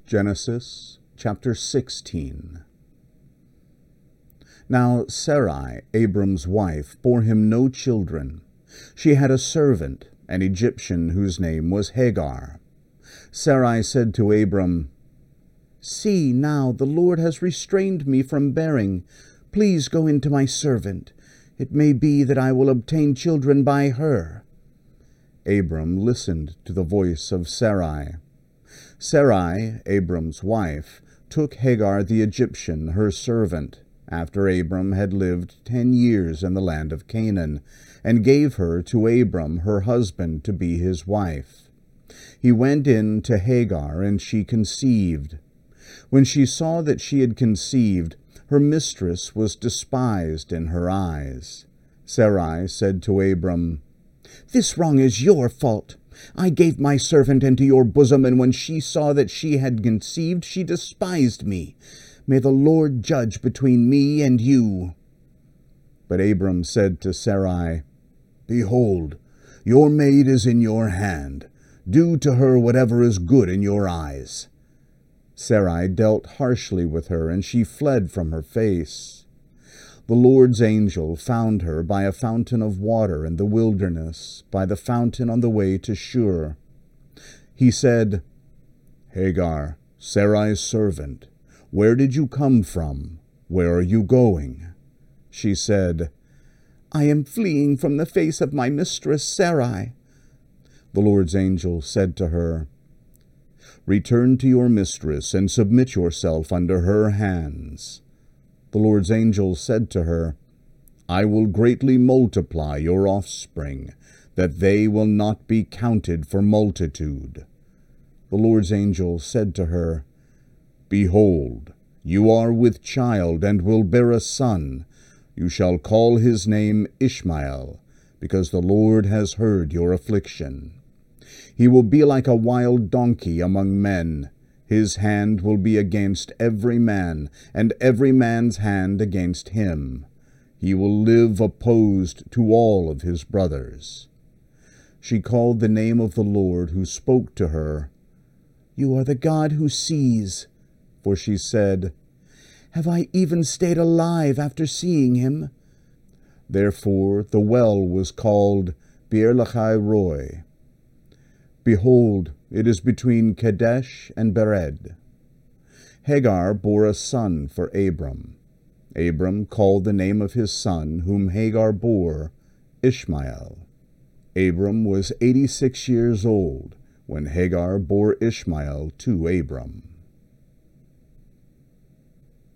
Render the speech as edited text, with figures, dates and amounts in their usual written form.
Genesis chapter 16. Now Sarai, Abram's wife, bore him no children. She had a servant, an Egyptian, whose name was Hagar. Sarai said to Abram, "See, now the Lord has restrained me from bearing. Please go into my servant. It may be that I will obtain children by her." Abram listened to the voice of Sarai. Sarai, Abram's wife, took Hagar the Egyptian, her servant, after Abram had lived 10 years in the land of Canaan, and gave her to Abram, her husband, to be his wife. He went in to Hagar, and she conceived. When she saw that she had conceived, her mistress was despised in her eyes. Sarai said to Abram, "This wrong is your fault. I gave my servant into your bosom, and when she saw that she had conceived, she despised me. May the Lord judge between me and you." But Abram said to Sarai, "Behold, your maid is in your hand. Do to her whatever is good in your eyes." Sarai dealt harshly with her, and she fled from her face. The Lord's angel found her by a fountain of water in the wilderness, by the fountain on the way to Shur. He said, "Hagar, Sarai's servant, where did you come from? Where are you going?" She said, "I am fleeing from the face of my mistress Sarai." The Lord's angel said to her, "Return to your mistress and submit yourself under her hands." The Lord's angel said to her, "I will greatly multiply your offspring, that they will not be counted for multitude." The Lord's angel said to her, "Behold, you are with child and will bear a son. You shall call his name Ishmael, because the Lord has heard your affliction. He will be like a wild donkey among men. His hand will be against every man, and every man's hand against him. He will live opposed to all of his brothers." She called the name of the Lord who spoke to her, "You are the God who sees." For she said, "Have I even stayed alive after seeing him?" Therefore the well was called Beer-lahai-roi. Behold, it is between Kadesh and Bered. Hagar bore a son for Abram. Abram called the name of his son, whom Hagar bore, Ishmael. Abram was 86 years old when Hagar bore Ishmael to Abram.